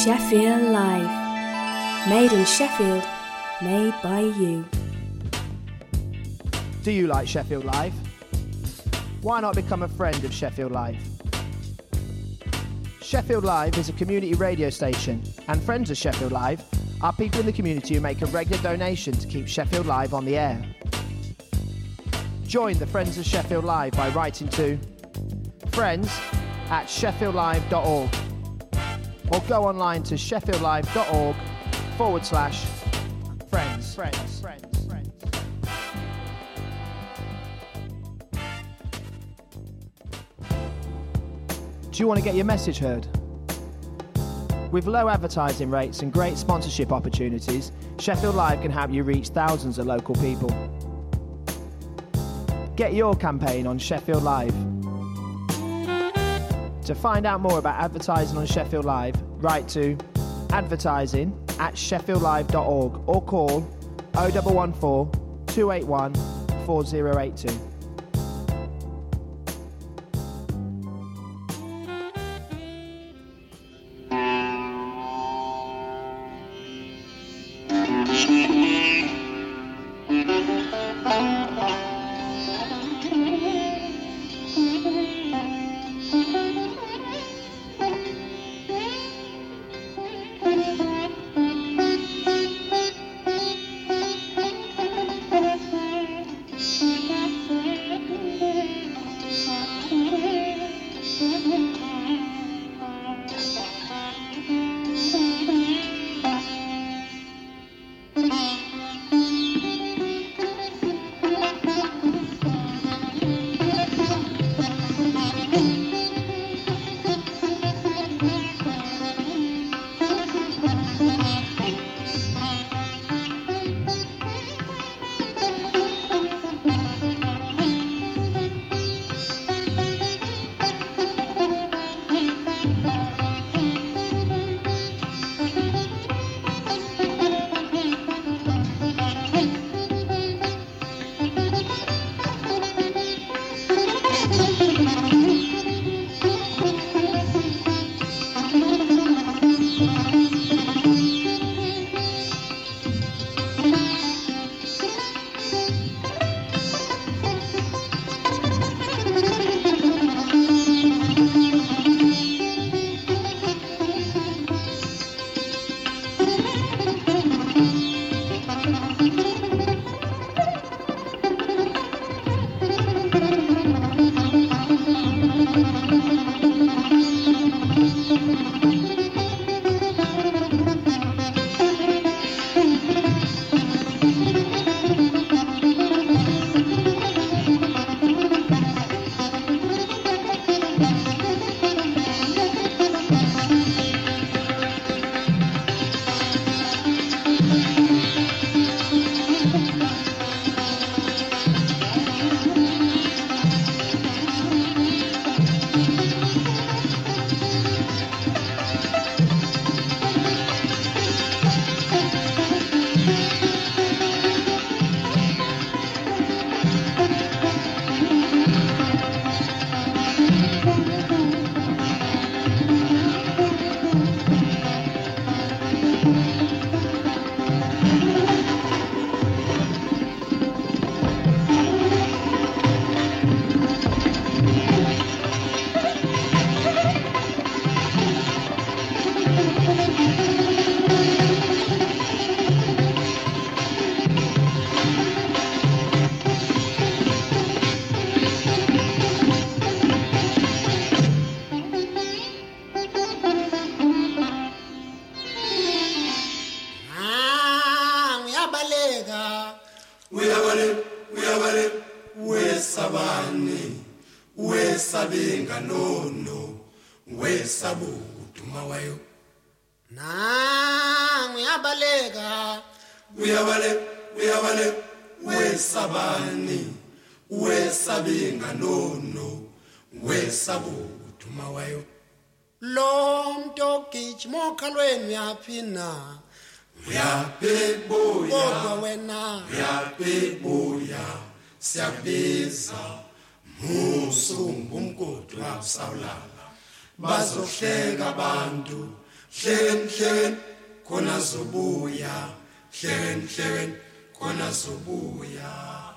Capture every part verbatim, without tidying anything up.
Sheffield Live. Made in Sheffield, made by you. Do you like Sheffield Live? Why not become a friend of Sheffield Live? Sheffield Live is a community radio station, and friends of Sheffield Live are people in the community who make a regular donation to keep Sheffield Live on the air. Join the Friends of Sheffield Live by writing to friends at sheffieldlive.org or go online to sheffieldlive.org forward slash friends. Friends, friends, friends. Do you want to get your message heard? With low advertising rates and great sponsorship opportunities, Sheffield Live can help you reach thousands of local people. Get your campaign on Sheffield Live. To find out more about advertising on Sheffield Live, write to advertising at sheffieldlive.org or call oh one one four, two eight one, four oh eight two. Siyabiza musu ngumgodi wabusawulala bazohleka abantu hleken hleken khona zobuya hleken hleken khona zobuya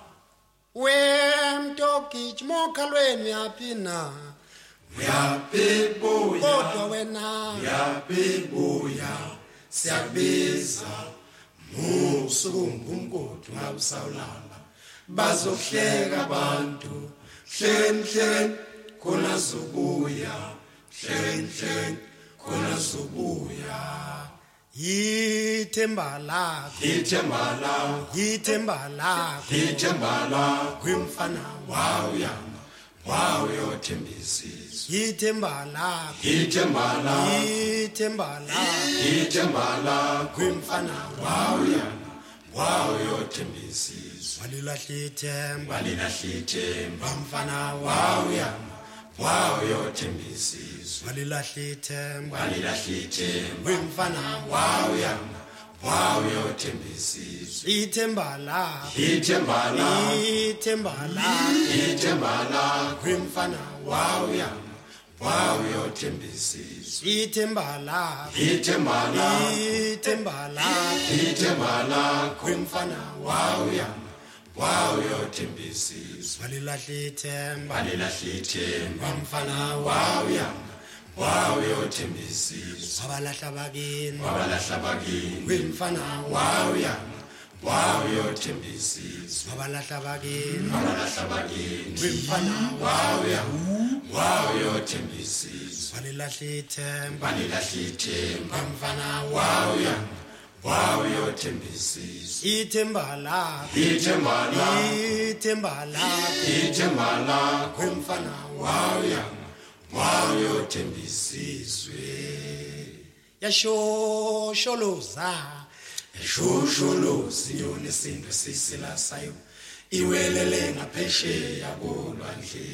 wemntogijima okhalweni yaphina uyapibuya kodwa wena uyapibuya siyabiza musungumgodi ngabusawulala bazohleka abantu hleken hleken khona zobuya hleken hleken khona zobuya yithemba lakho ithemba lakho yithemba lakho ithemba lakho kwimfana wawuyama wawuyothembisizwe yithemba lakho ithemba lakho yithemba lakho ithemba lakho kwimfana wawuyama wawuyothembisizwe walilahla ithemba walilahla ithemba mfana wawuyama wawuyothembisizwe walilahla ithemba walilahla ithemba kwimfana wawuyama wawuyothembisizwe ithemba lakho ithemba lakho ithemba lakho ithemba lakho kwimfana wawuyama wawuyothembisizwe ithemba lakho ithemba lakho ithemba lakho ithemba lakho kwimfana wawuyama wawuyothembisizwe walilahla ithemba walilahla ithemba mfana wawuyama wawuyothembisizwe wabalahla bakini wabalahla bakini kwimfana wawuyama wawuyothembisizwe wabalahla bakini wabalahla bakini kwimfana wawuyama wawuyothembisizwe walilahla ithemba walilahla ithemba mfana wawuyama wawuyothembisizwe ithemba lakho ithemba lakho ithemba lakho ithemba lakho kwimfana wawuyama wawuyothembisizwe yashosholoza eshosholozi yona isinto sisilasayo iwelele ngaphesheya kolwandle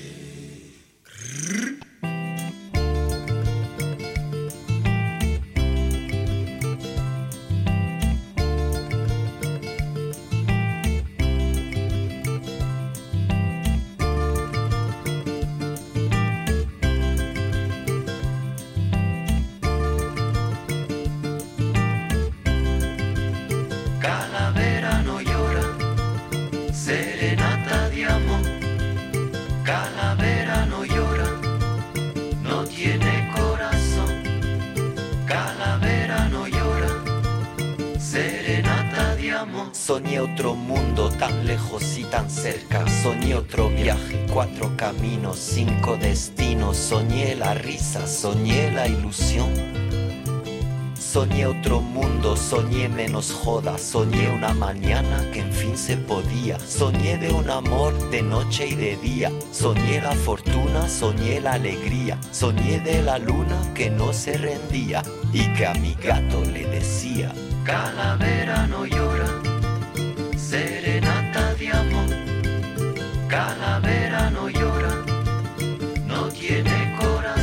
Calavera no llora, serenata de amor. Calavera no llora, no tiene corazón. Calavera no llora, serenata de amor. Soñé otro mundo tan lejos y tan cerca. Soñé otro viaje, cuatro caminos, cinco destinos. Soñé la risa, soñé la ilusión. Soñé otro mundo, soñé menos joda, soñé una mañana que en fin se podía. Soñé de un amor de noche y de día, soñé la fortuna, soñé la alegría. Soñé de la luna que no se rendía y que a mi gato le decía: Calavera no llora, serenata de amor. Calavera no llora, no tiene corazón.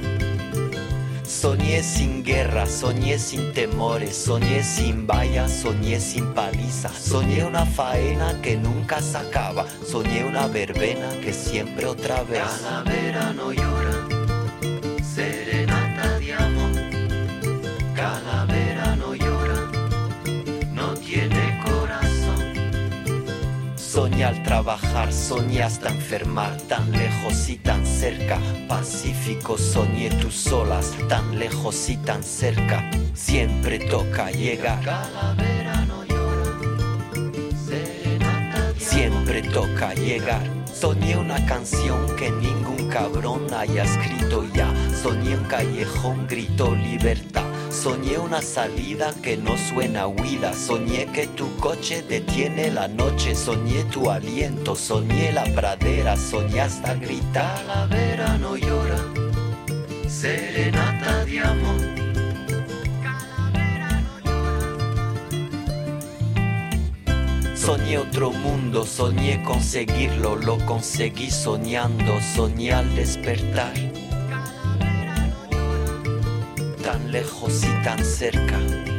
Soñé sin guerra, soñé sin temores, soñé sin vallas, soñé sin paliza. Soñé una faena que nunca se acaba, soñé una verbena que siempre otra vez. Calavera no llora, serenata de amor. Calavera no llora, no tiene corazón. Soñé al trabajar, soñé hasta enfermar, tan lejos y tan cerca. Pacífico, soñé tus olas, tan lejos y tan cerca. Siempre toca llegar. Calavera no llora, serenata de amor. Siempre toca llegar. Soñé una canción que ningún cabrón haya escrito ya. Soñé un callejón, grito libertad. Soñé una salida que no suena huida. Soñé que tu coche detiene la noche. Soñé tu aliento, soñé la pradera. Soñé hasta gritar. Calavera no llora, serenata de amor. Calavera no llora. Soñé otro mundo, soñé conseguirlo. Lo conseguí soñando, soñé al despertar. Tan lejos y tan cerca,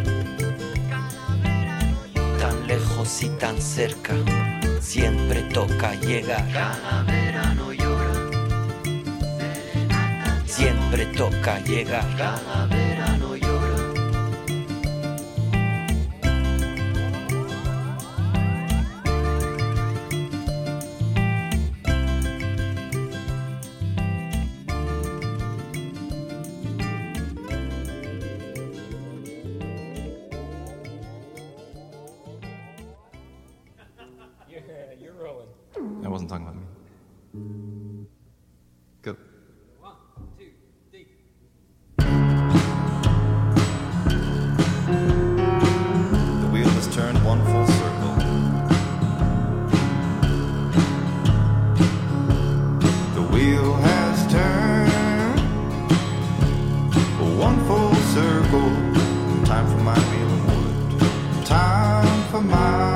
tan lejos y tan cerca, siempre toca llegar. Calavera no llora, siempre toca llegar. Calavera no llora. wasn't talking about me. Go. One, two, three. The wheel has turned one full circle. The wheel has turned one full circle. Time for my wheel of wood. Time for my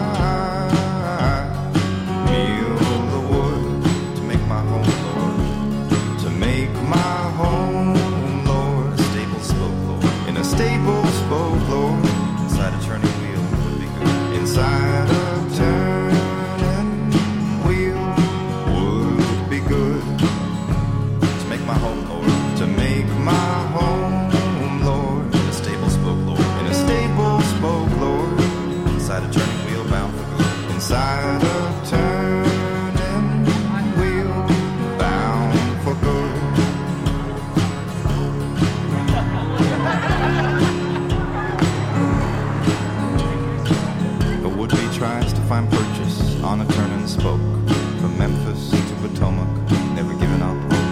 stable spoke, Lord. Inside a turning wheel would be good. Inside a turning wheel would be good. To make my home, Lord. To make my home, Lord. In a stable spoke, Lord. In a stable spoke, Lord. Inside a turning wheel bound for good. Inside a turning wheel bound for good. Tries to find purchase on a turning spoke from Memphis to Potomac, never giving up hope.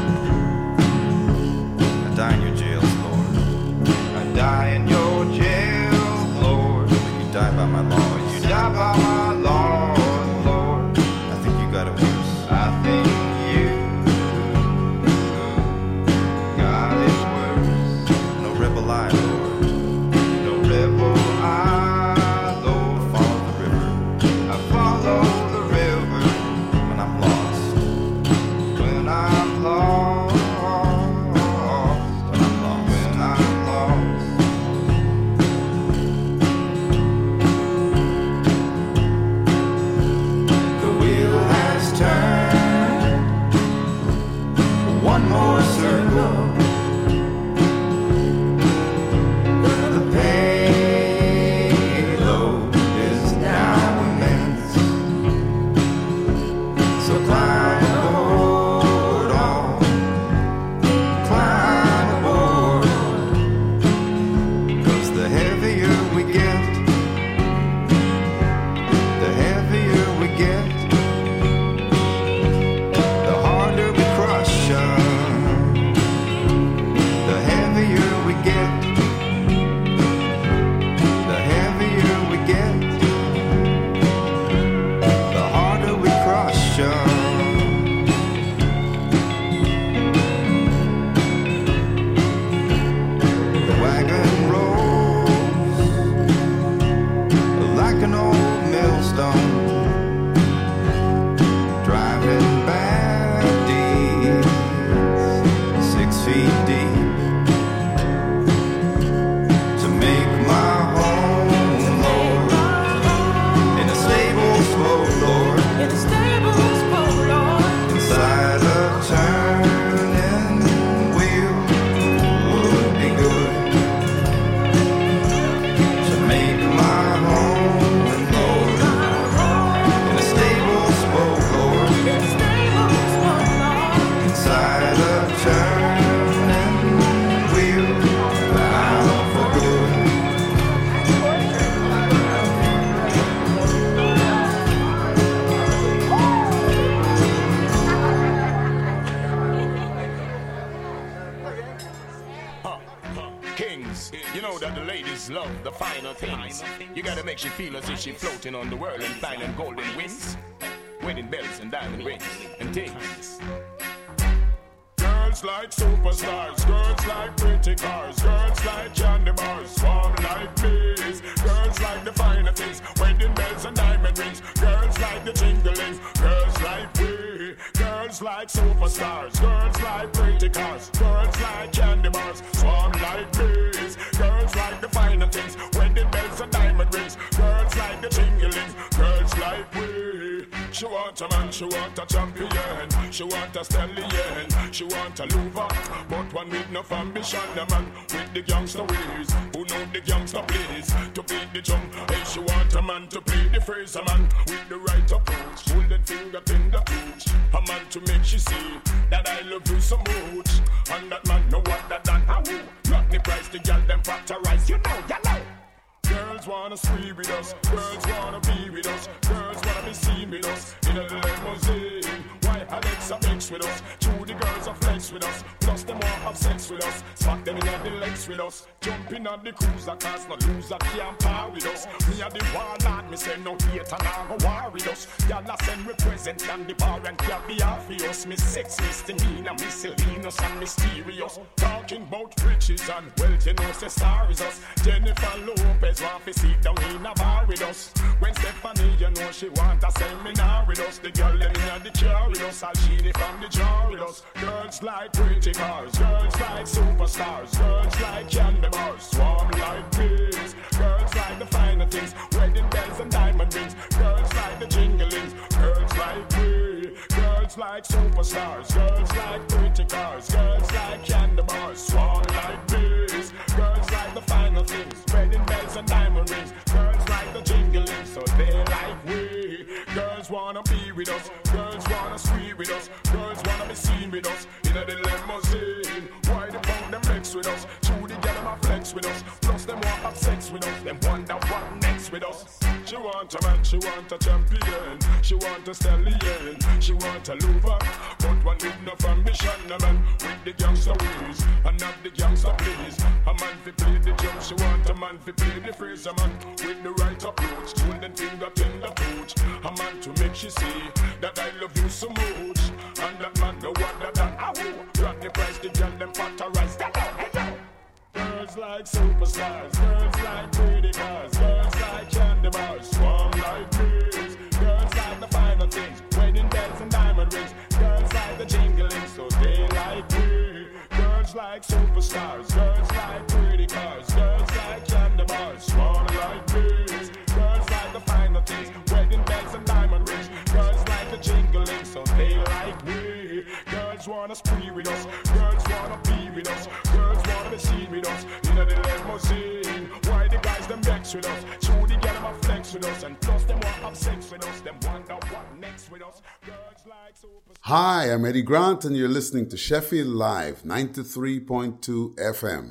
I die in your jails, Lord. I die in your jails, Lord. You die by my law. You die by my law, Lord. I think you got it worse. I think you got it worse. No rebel I, Lord. No rebel I. Follow the river when I'm lost. When I'm lost. When I'm lost. When I'm lost. The wheel has turned one more circle. The payload is now. So climb aboard, all climb aboard, 'cause the heavier we get, the heavier we get, the harder we crush 'em. The heavier we get, the heavier we get, the harder we crush 'em. Like an old millstone, driving back deep, six feet deep, to make my home, Lord, in a stable spoke, Lord, in a stable spoke, Lord, inside a turning wheel would be good. To make my love the finer things. You gotta make she feel as if she floating on the world and flying in golden wings, wedding bells and diamond rings and things. Girls like superstars, girls like pretty cars, girls like candy bars, swarm like bees. Girls like the finer things, wedding bells and diamond rings. Girls like the jingling, girls like we. Girls like superstars, girls like pretty cars, girls like candy bars, swarm like bees. Girls like the finer things, wedding bells and diamond rings. Girls like the jingling, girls like we. She want a man, she want a champion, she want a stallion, she want a lover, but one with no ambition. The man with the gangster ways, who know the gangster plays, to beat the drum. Hey, she want a man to play the phrase, a man with the right approach, golden finger in the pooch. A man to make she see that I love you so much, and that man know what that done. How not the price, the girl them factorize, you know, you know. Girls wanna squeeze with us, girls wanna be with us, girls wanna be seen with us in a limousine. have sex with us. Smack them in the legs with us. Jumping on the cruiser cars, no loser can't par with us. Me a the warlord, me say no hate and I go war with us. Y'all a send represent and the bar and can't be off for us. Me sex misdemeanor, me Selenos and mysterious. Talking about riches and wealth, you know say star is us. Jennifer Lopez want to sit down in a bar with us. When Stephanie, you know she want a seminar with us. The girl them in the chair with us, all she from the jar with us. Girls like pretty cars, girls like superstars, girls like candy bars, swarm like bees. Girls like the finer things, wedding bells and diamond rings. Girls like the jinglings, girls like we. Girls like superstars, girls like pretty cars, girls like candy bars, swarm like bees. Girls like the finer things, wedding bells and diamond rings. Girls like the jinglings, so they like we. Girls wanna be with us, girls wanna squeeze with us, girls wanna be seen with us in a the limousine. Why the fuck them mix with us? Trudy get them a flex with us, plus them want have sex with us. Them wonder what next with us. She want a man, she want a champion, she want a stallion, she want a lover, but one with no ambition. A man with the gangster ways, and not the gangster please. A man fi play the jump, she want a man fi play the phrase. A man with the right approach, tune and finger in the coach. A man to make she see that I love you so much, and that man the one that that ah rock the price, the girl them patterize. Girls like superstars, girls like pretty cars, girls like candy bars, swarm like bees. Girls like the finer things, wedding bells and diamond rings. Girls like the jingling, so they like me. Girls like superstars, girls like pretty cars, girls like candy bars, swarm like bees. Girls like the finer things, wedding bells and diamond rings. Girls like the jingling, so they like me. Girls wanna spree with us, girls wanna be with us, girls wanna be seen with us in a the limousine. Why the guys them vex with us? True, the girl them a flex with us, and plus them want have sex with us. Them wonder what next with us. Girls like super. Hi, I'm Eddie Grant, and you're listening to Sheffield Live, ninety-three point two F M.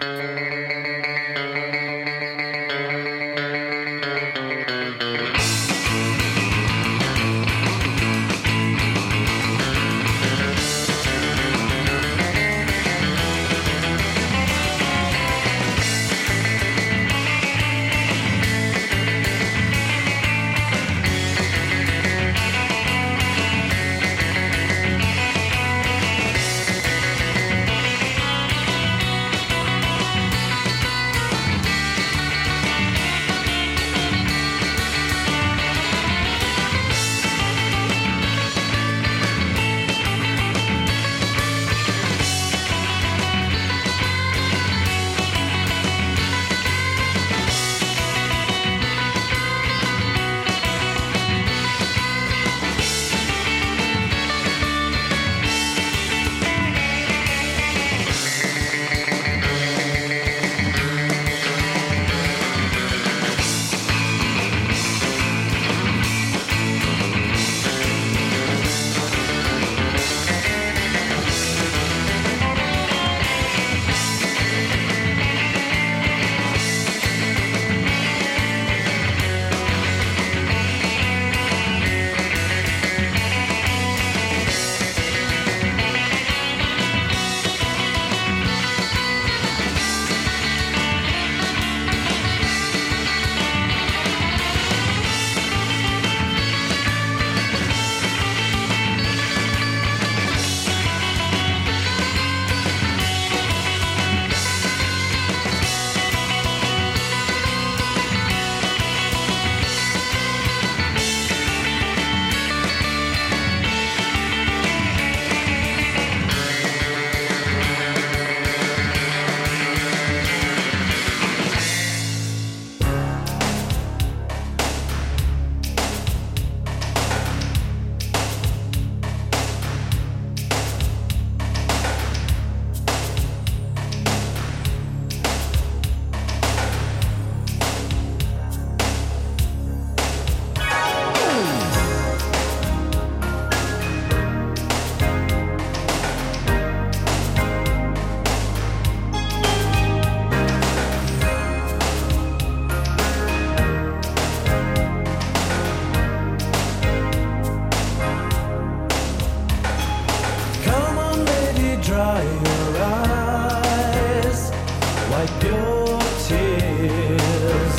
wipe your tears.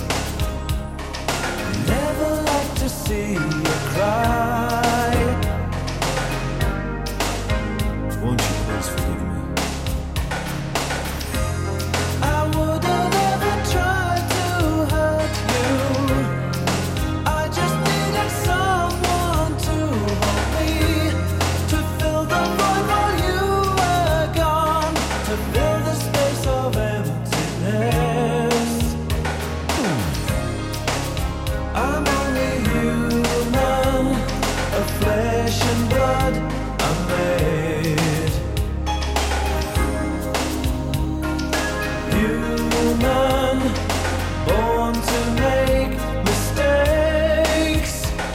Never like to see you cry. Won't you please forgive me? I wouldn't ever try to hurt you. I just needed someone to hold me, to fill the void while you were gone, to fill the space of emptiness. I'm only human, of flesh and blood I'm made. Human, born to make mistakes.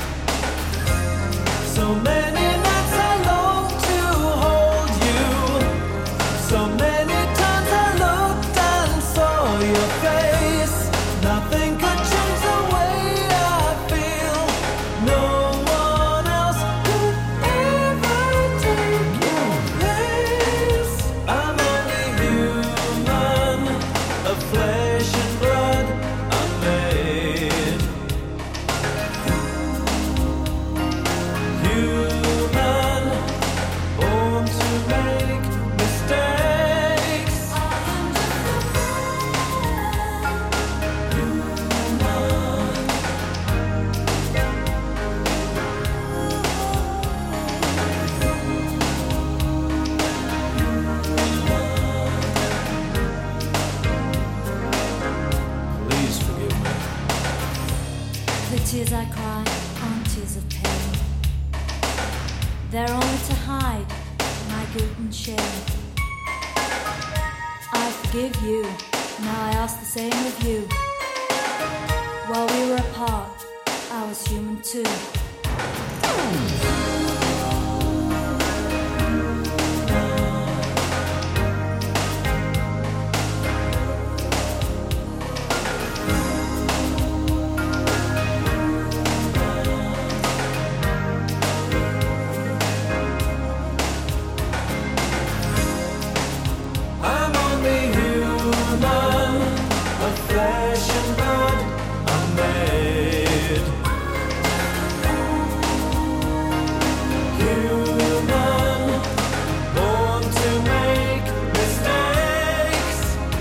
So many nights I long to hold you. So many times I looked and saw your face. Nothing could change the way I feel. No one else could ever take your place. I'm only human, of flesh and blood I'm made. Human, born to make mistakes. Please forgive me. The tears I cry aren't tears of pain. They're only to hide my guilt and shame. I forgive you, now I ask the same of you. While we were apart, I was human too. I'm only human, of flesh and blood I'm made. Human, born to make mistakes.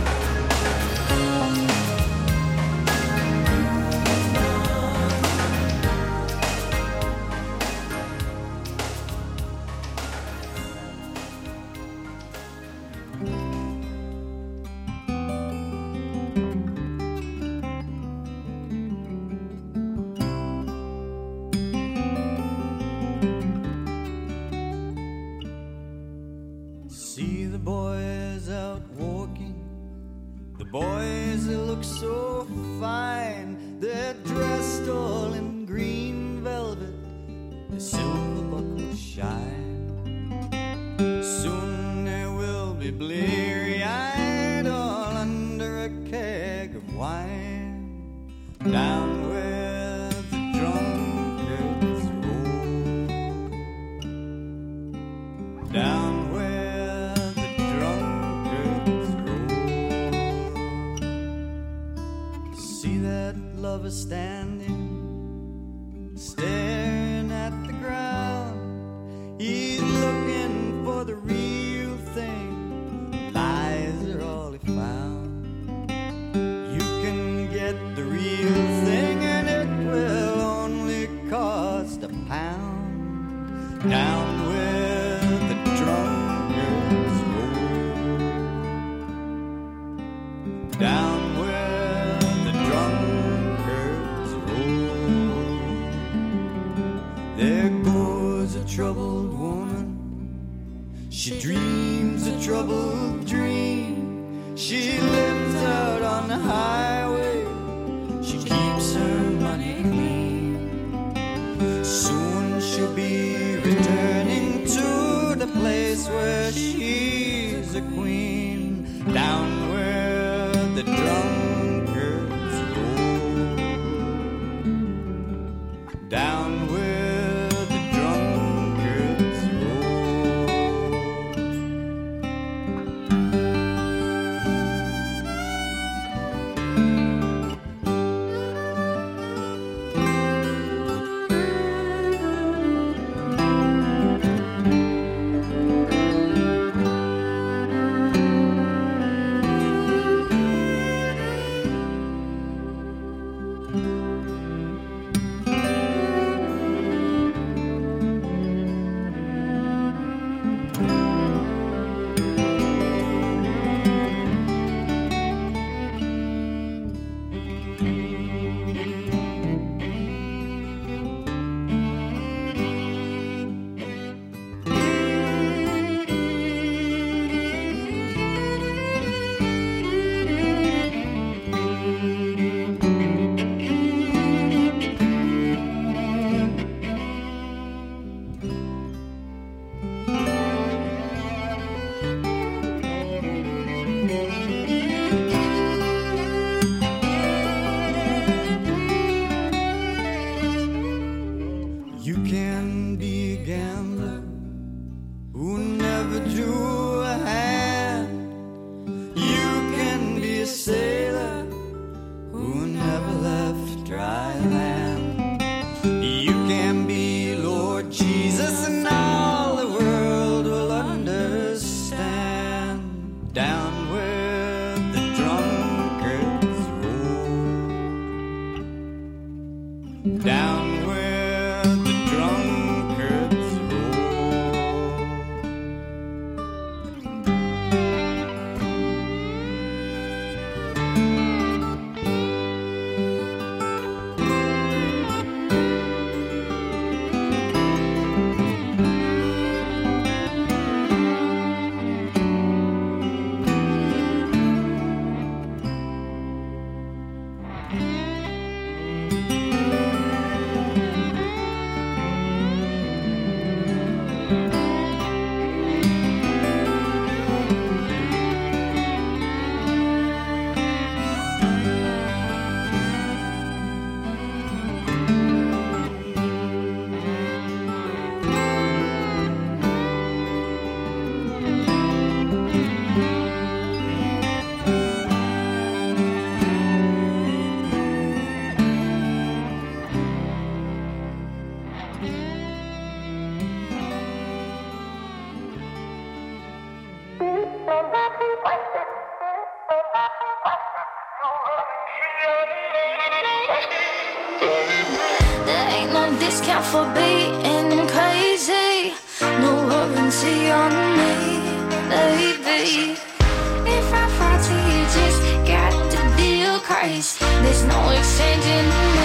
See the boys out walking, the boys that look so fine. They're dressed all in green velvet, the silver buckles shine. Soon they will be bleary-eyed, all under a keg of wine, down where the drunkards roll, down where the drunkards roll. See that lover standing, staring at the ground. He's looking for the real thing. Lies are all he found. You can get the real thing and it will only cost a pound. Down where the drunkards roll, down where the drunkards roll. There goes a troubled woman. She dreams a troubled dream. She lives out on the highway. She keeps her money clean. Soon she'll be returning to the place where she's a queen. Down where the drunkards roll, down where the drunkards roll. discount for being crazy. No warranty on me, baby. If I fall to you, just got the deal crazy. There's no exchanging me.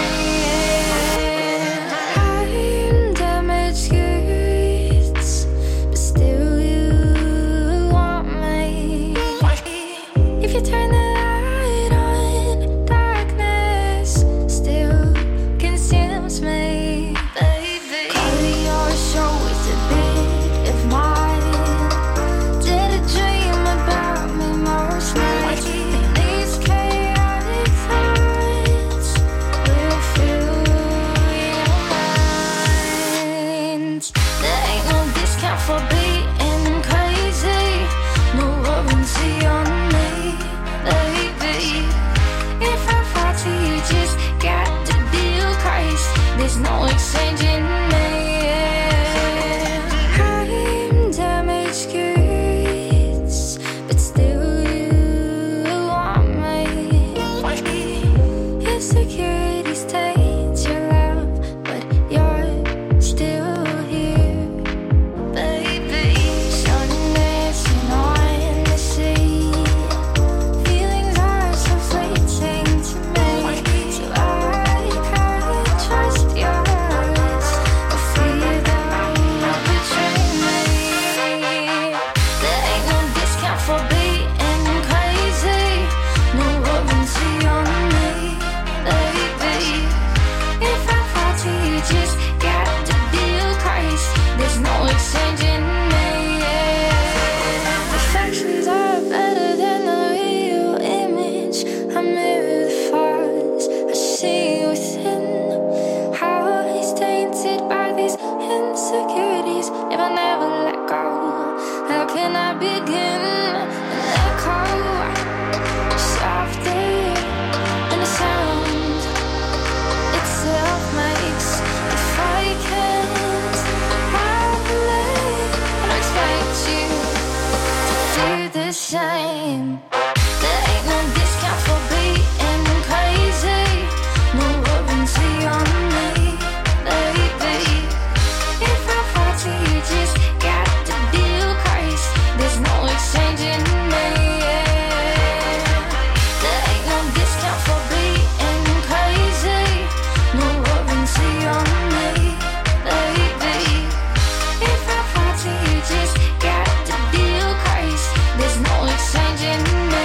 I'm damaged goods, but still you want me. If you turn the light on, darkness still consumes me, baby. Color your show with a bit of mine. Did a dream about me most nights. In these chaotic times, we'll fill your minds. There ain't no discount for being crazy. No warranty on me, baby. If I fall to you, just got the deal crazy. There's no exchanging me. I'm damaged goods, but still you want me. Insecurities taint your love, but you're still here, baby. Sun dancing on the sea. Feelings are so fleeting to me. So I can't trust yours or fear them will betray me. There ain't no discount for being crazy. No warranty on me, baby. If I fall to you, just got the deal crazy. There's no exchanging me. Reflections are better than the real image. I mirror the flaws I see within. How he's tainted by these insecurities. If I never let go, how can I begin? An echo, softer than the sound itself makes. If I can't have it, I expect you to do the same. There ain't no discount for being crazy. No warranty on me, baby. If I fall to you, just got the deal crazy. There's no exchanging me. There ain't no discount for being crazy. No warranty on me, baby. If I fall to you, just got the deal crazy. There's no exchanging me.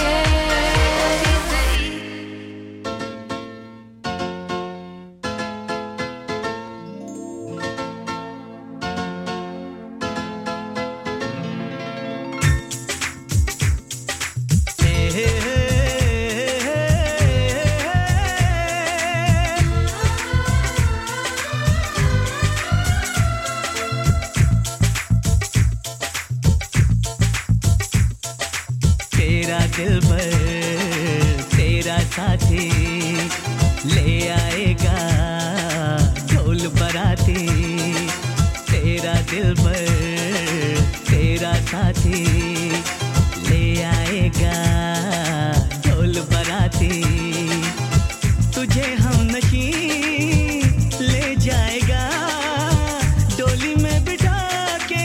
तेरा दिलबर तेरा साथी ले आएगा ढोल बराती. तेरा दिलबर तेरा साथी ले आएगा ढोल बराती. तुझे हम नशी ले जाएगा डोली में बिठा के.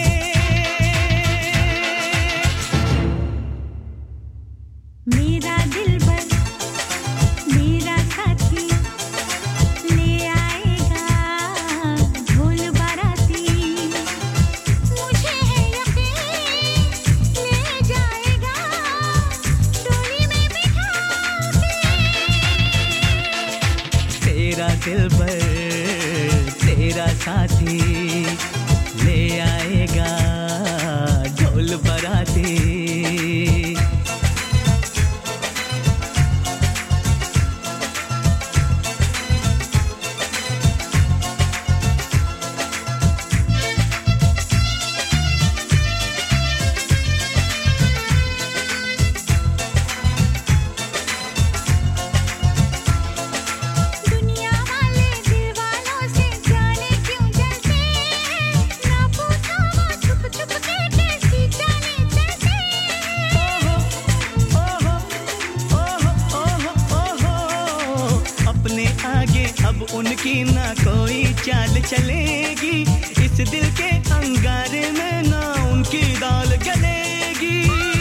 मेरा दिलबर मेरा साथी ले आएगा ढोल बाराती. मुझे है यकीन ले जाएगा डोली में बिठा के. तेरा दिलबर तेरा साथी ले आएगा ढोल बराती. दुनिया वाले दिल की ना कोई चाल चलेगी इस दिल के अंगारे में ना उनकी दाल गलेगी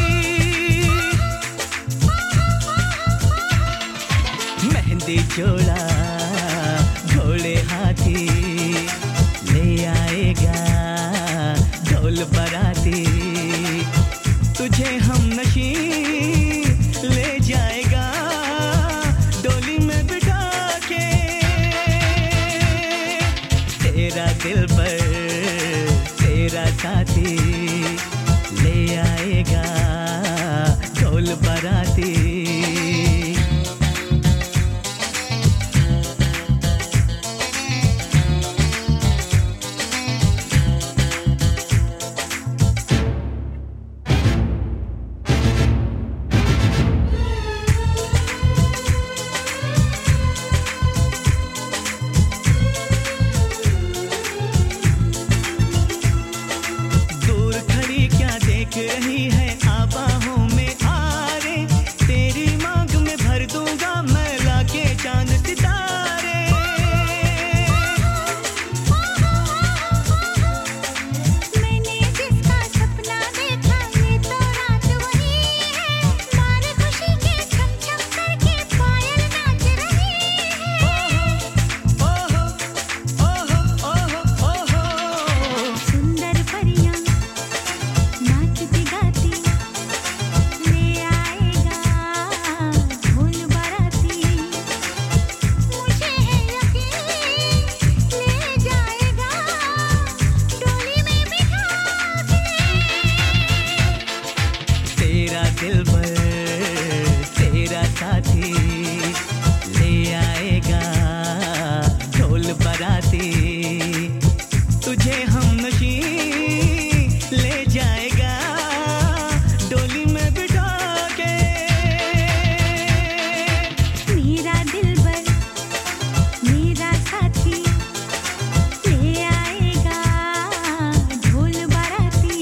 मेहंदी जोड़ा घोड़े हाथी ले आएगा ढोल बराती तुझे हम नशी ले जाएगा डोली में बिठा के तेरा दिल पर तेरा साथी ले आएगा ढोल बराती रही है आबाहों में आरे तेरी मांग में भर दूंगा मैं लाके चांद सितारे मैंने जिसका सपना देखा ये तो रात वही है मारे खुशी के छम छम करके पायल नाच रही है ओहो ओहो ओहो ओहो सुंदर परियां नाचती गाती ले आएगा ढोल बराती मुझे है यकीन ले जाएगा डोली में बिठा के तेरा दिल पर तेरा साथी ले आएगा ढोल बराती तुझे हम नशी ले जाएगा डोली में बिठा के मेरा दिलबर मेरा साथी ले आएगा ढोल बराती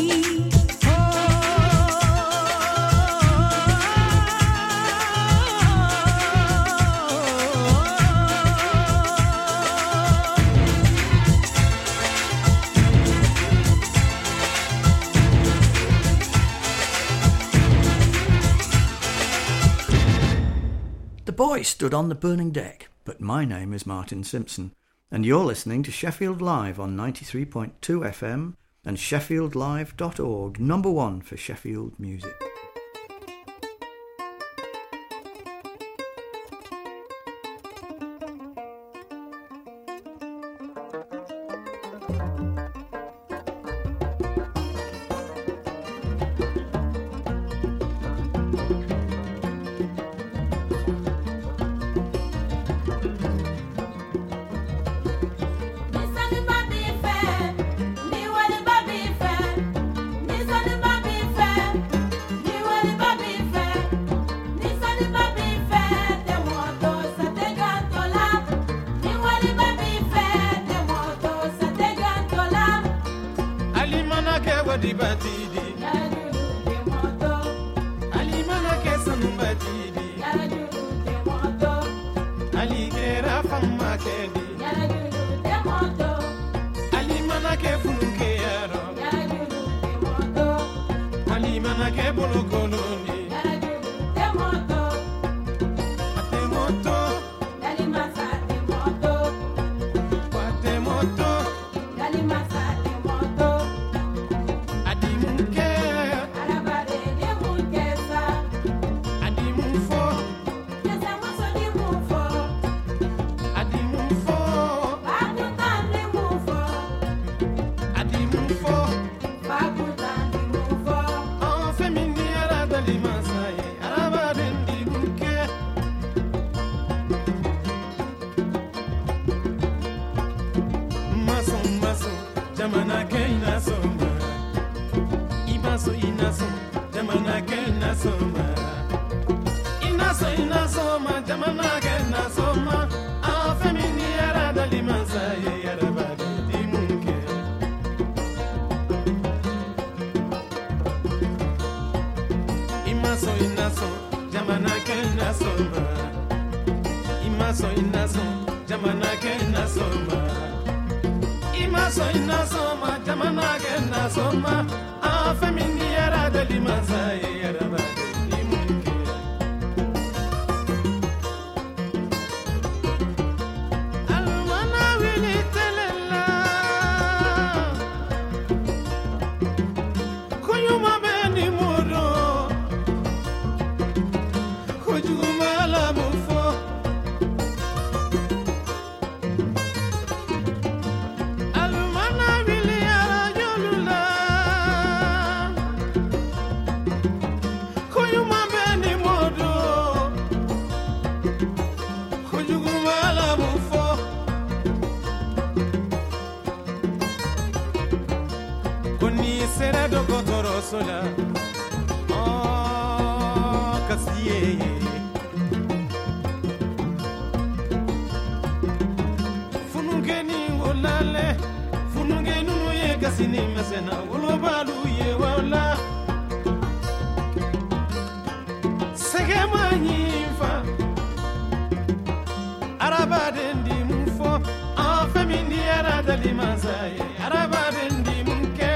The boy stood on the burning deck, but my name is Martin Simpson, and you're listening to Sheffield Live on ninety-three point two F M and sheffield live dot org, number one for Sheffield music. jamana ke nasoma imaso inasoma jamana ke nasoma a femini era de limanza era ba limunke alwana wili telela kuyuma beni muro kujuma la mufo Será do Gotoro Sola, oh, Cassier. Funungeni olale, funungeni nuye kasini mesena, ulobalu ye wala. Segema nyifa, araba dendi mufo, en femini ara dali mazaye, araba dendi munke.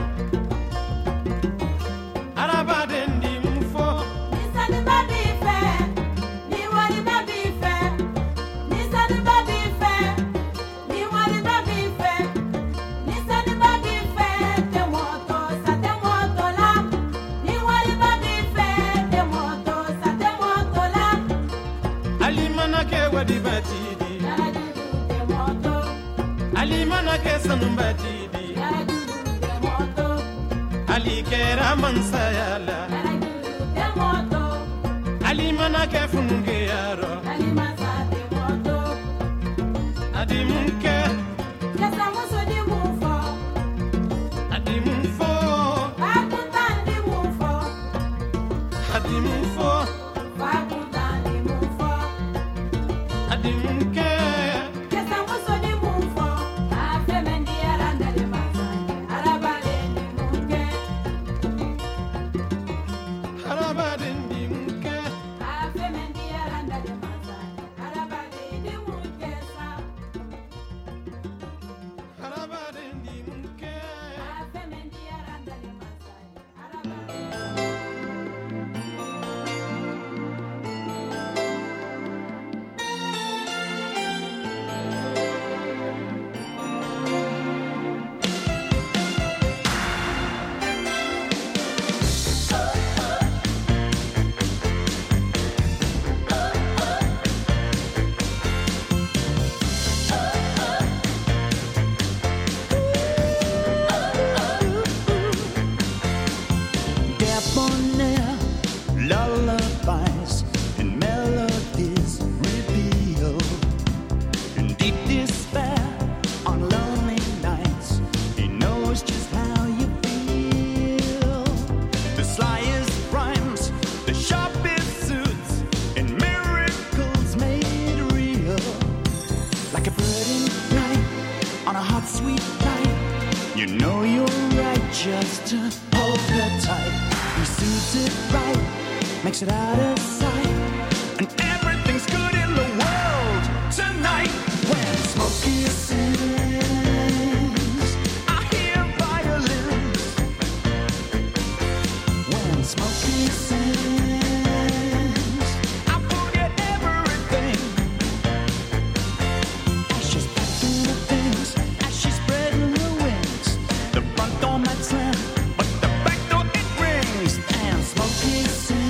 Alimana ke sanumbatidi Ali kera mansayala Alimana ke fununge yaro Adimunke Kesamuso di mufo Adimunfo Fakutan di mufo Adimunfo Fakutan di mufo Adimunke Makes it out of sight, and everything's good in the world tonight. When Smokey sings, I hear violins. When Smokey sings, I forget everything. As she's packing the things, as she's spreading her wings, the front door might slam, but the back door it rings. And Smokey sings.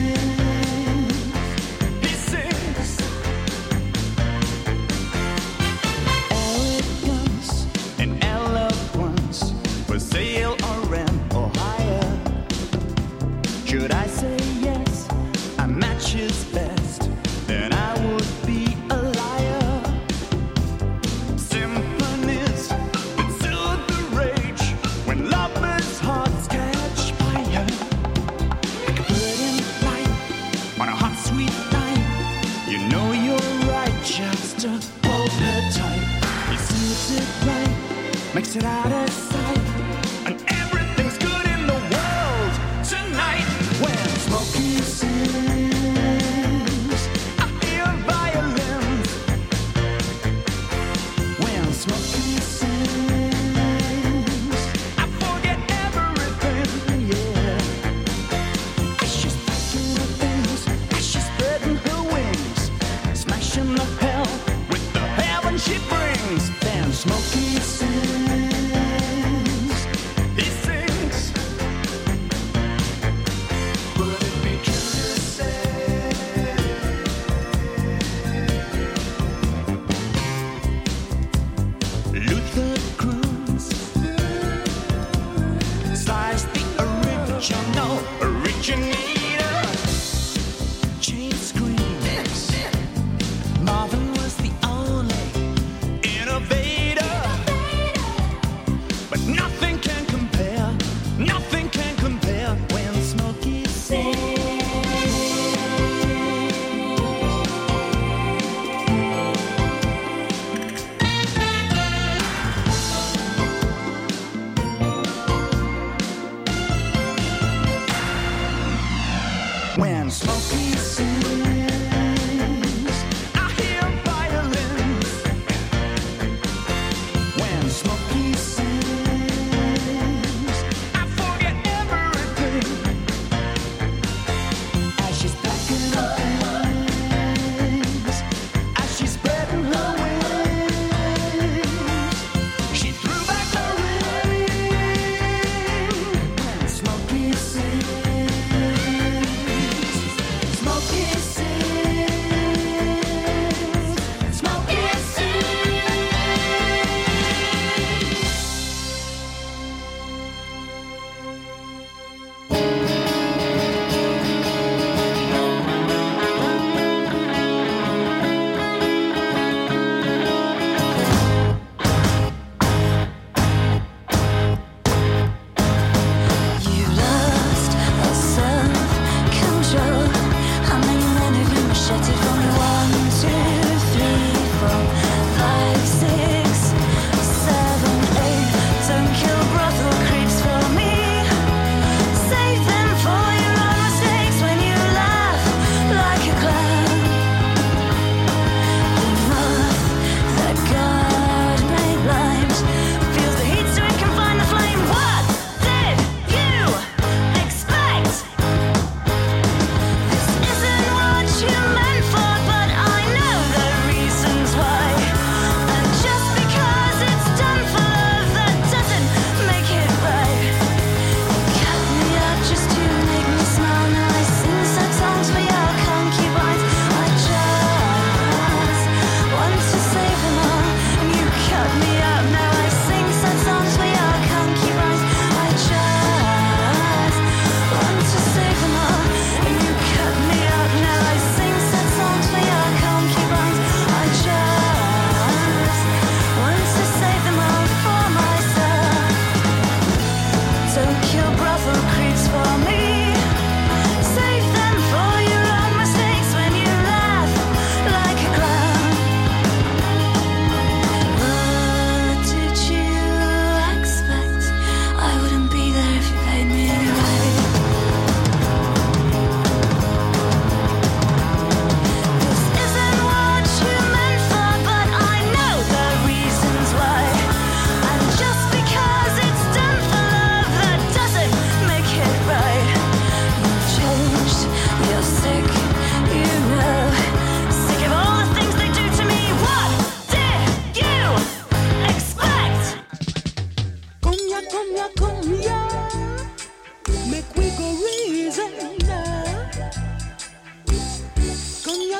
Should I say yes, a match is best, then I would be a liar. Symphonies that soothe the rage when lovers' hearts catch fire. Like a bird in flight on a hot sweet night, you know you're right just to hold her tight. He suits it right, makes it out of sight, and everything's good in the world tonight. When Smokey sings, I hear violins.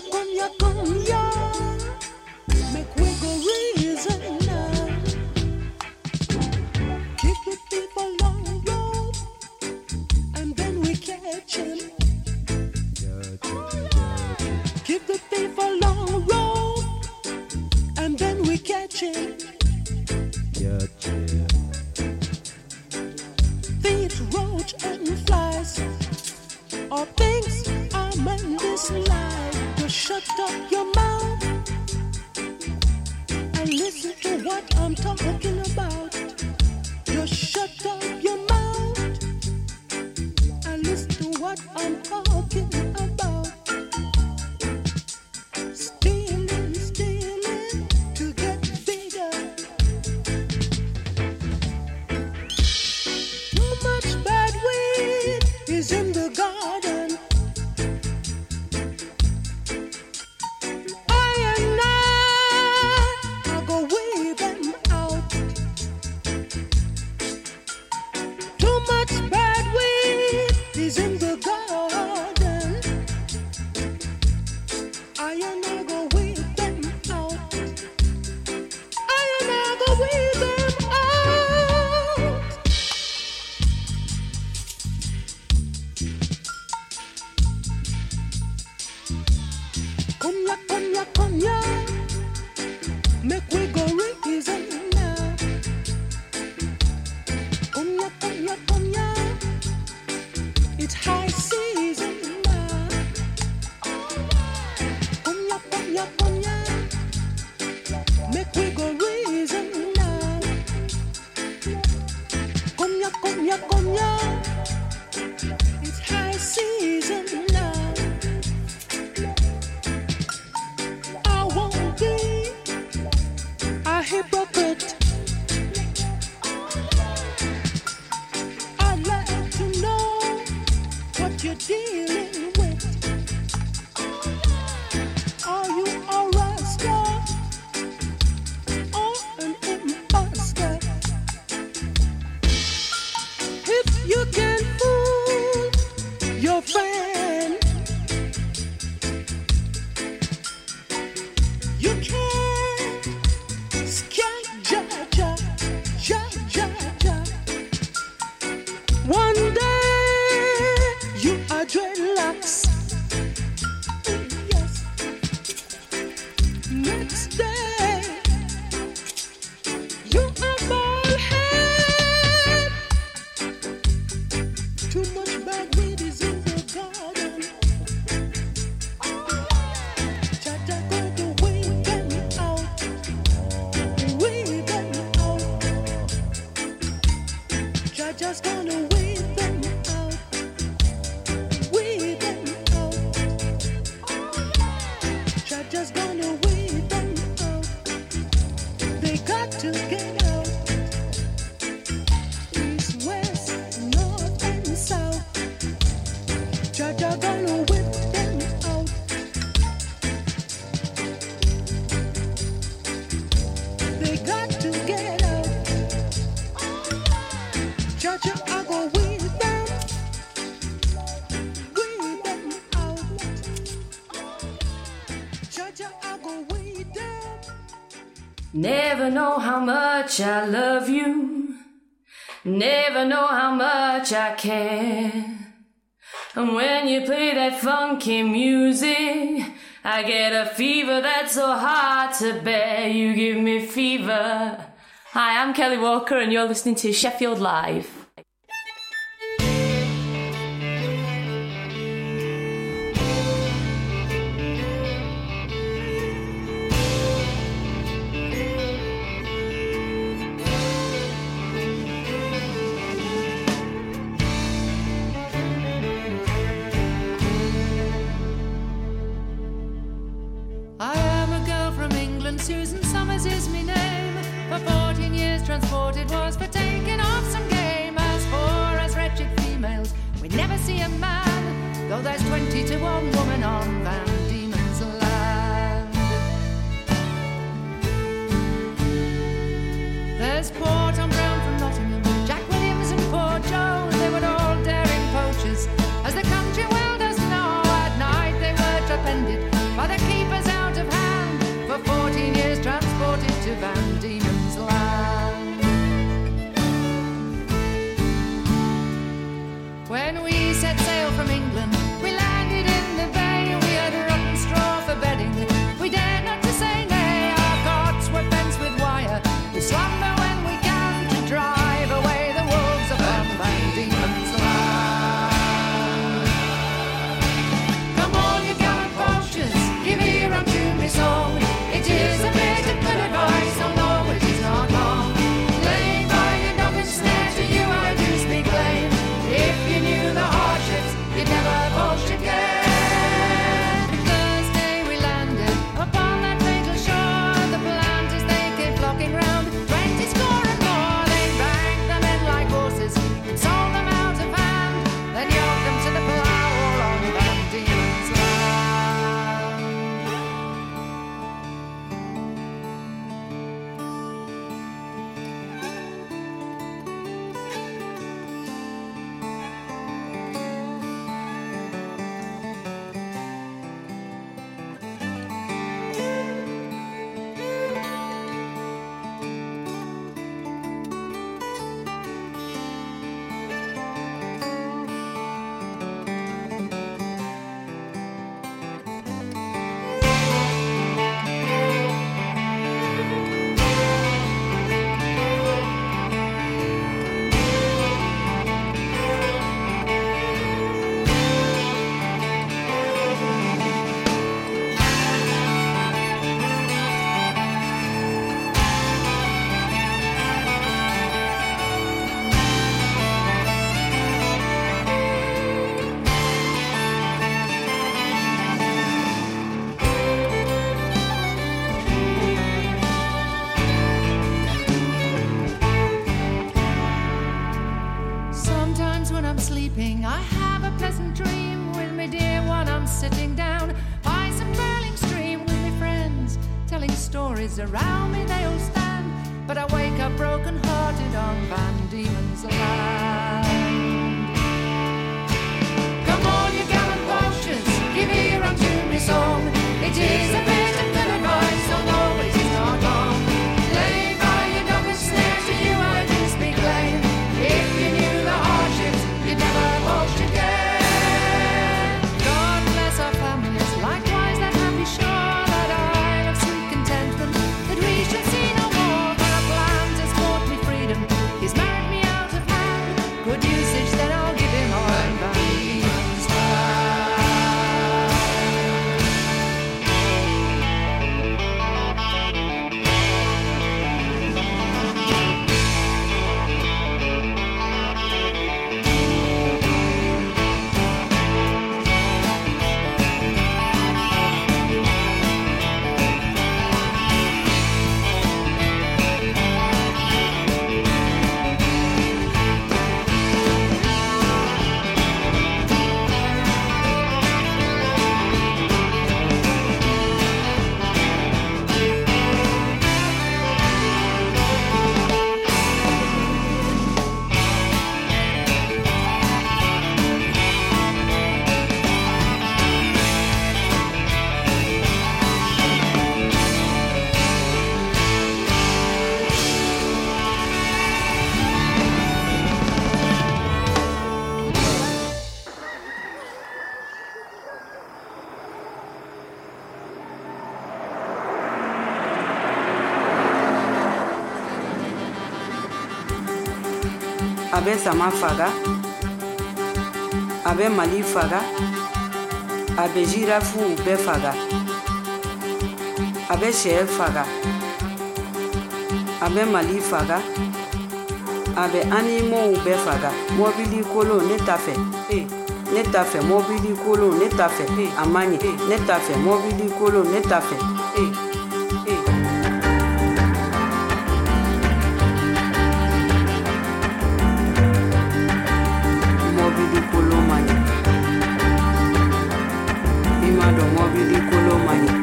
cumbia, cumbia. Make we go reason now. Keep the people on the road, and then we catch 'em. Keep the people on the road, and then we catch 'em. Thieves, roach, and flies, all things are meant this life. Just shut up your mouth and listen to what I'm talking about. Just shut up your mouth and listen to what I'm talking about. Stealing, stealing to get bigger. Too much bad weed is in the garden. I and I, I go weed them out. Too much bad weed is in the garden. I and I go weed them out. I and I go weed them out. Come ya, come ya, come ya. Make we go reason now. Come ya, come ya, come ya. It's high season now. Come ya, come ya, come ya. Make we go reason now. Come ya, come ya, come ya. It's high season now. I won't be a hypocrite. I'd like to know what you're dealing with. Are you a rasta or an imposter? If you can fool your friend, you can't scam ja ja ja ja ja. One day you are dreadlocks, yes. Next day you are bald head. Too much bad weed is in the garden. Jaja going to weed them out, weed them out. Jaja's gonna weed them out, weed them out. Jaja's gonna weed them out. They got to get out. East, west, north, and south. Jaja gonna whip them out. They got to get out. Jaja, I go with them. Weed them out. Jaja, I go with them. Never know how much I love you. Never know how much I care. And when you play that funky music, I get a fever that's so hard to bear. You give me fever. Hi, I'm Kelly Walker and you're listening to Sheffield Live. I am a girl from England, Susan Summers is me name. For fourteen years transported was for taking off some game. As for us wretched females, we never see a man, though there's twenty to one woman on Van Diemen's land. There's poor Tom Brown from Nottingham, Jack Williams and poor Joe, they were all daring poachers, as the country well does know. At night they were upended by the boys around me, they all stand, but I wake up broken hearted on Van Diemen's land. Come on, you gallant poachers, give ear unto me song. It is a bit of good advice, although it is not long. Lay by your dog and snare, to you I do speak plain. If you knew the hardships, you'd never poach again. God bless our families, likewise that happy shore, that isle of sweet contentment, that we shall see no more. For a plant has bought me freedom, he's married me out of hand. Good usage then I'll give him on Van Diemen's land. a bɛ sama faga, a bɛ Mali faga, a bɛ jirafuw bɛɛ faga, a bɛ sɛ faga, a bɛ Mali faga, a bɛ animaux bɛɛ faga. Mobili kolon ne t'a fɛ, ne t'a fɛ mobili kolon ne t'a fɛ, a man ɲi, ne t'a fɛ mobili kolon ne t'a fɛ. Mobili kolon man ɲi, i m'a dɔn mobili kolon man ɲi,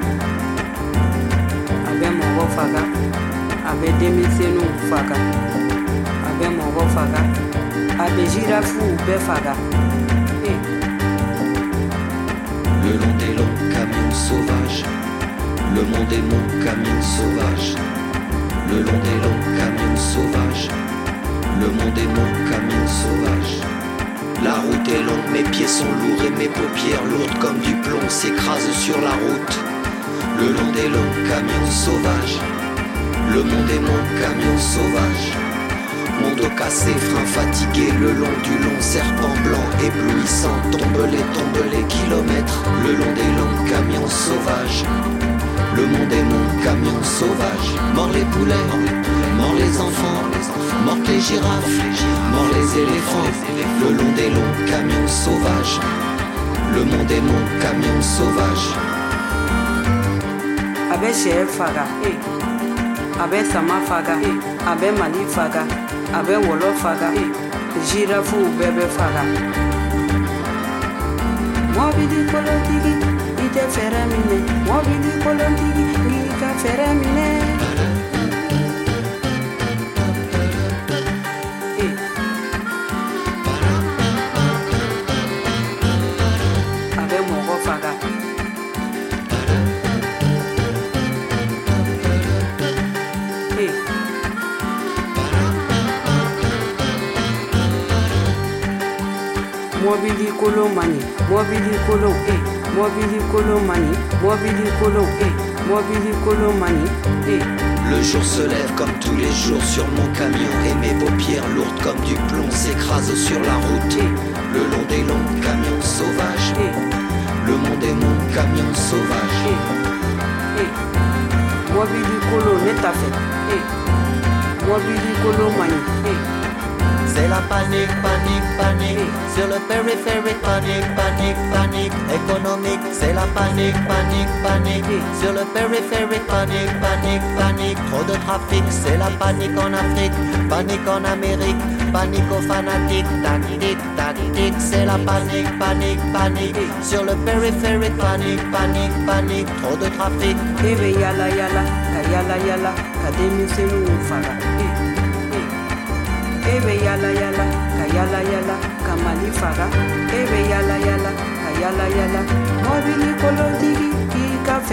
a bɛ mɔgɔ faga, a bɛ denmisɛnninw faga, a bɛ mɔgɔ faga, a bɛ jirafuw bɛɛ faga. Le long des longs camions sauvages, le monde est mon camion sauvage. Le long des longs camions sauvages, le monde est mon camion sauvage. La route est longue, mes pieds sont lourds et mes paupières lourdes comme du plomb s'écrasent sur la route. Le long des longs camions sauvages, le monde est mon camion sauvage. Mon dos cassé, frein fatigué, le long du long serpent blanc éblouissant, tombe les, tombe les kilomètres, le long des longs camions sauvages. Le monde est mon camion sauvage. Mort les poulets, mort les enfants, mort les girafes, mort les éléphants. Le long des longs camions sauvages. Le monde est mon camion sauvage. Abe sɛ faga, abe sama faga, abe Mali faga, abe wolo faga, jirafuw bɛɛ bɛ faga. Mobili kolotigi, i tɛ fɛrɛ minɛ, mobili kolotigi, i ka fɛrɛ minɛ. Abe mɔgɔ faga. Mobili kolon mani, mobili kolon, eh, mobili kolon mani, mobili kolon, eh, mobili kolon mani, eh. Le jour se lève comme tous les jours sur mon camion et mes paupières lourdes comme du plomb s'écrasent sur la route. Le long des longs camions sauvages, le monde est mon camion sauvage. Mobili kolon ne t'a fait, mobili kolon mani, c'est la panique, panique, panique. Sur le périphérique, panique, panique, panique. Économique, c'est la panique, panique, panique. Sur le périphérique, panique, panique, panique. Trop de trafic, c'est la panique en Afrique, panique en Amérique, panique aux fanatiques. Tactique, tactique, c'est la panique, panique, panique. Sur le périphérique, panique, panique, panique. Trop de trafic. Ebe yala yala, ka yala yala, ka demisenu faga. Ebe yala yala, ka yala yala, ka mali faga. Ebe yala yala, ka yala yala, mobili kolodigi ki ka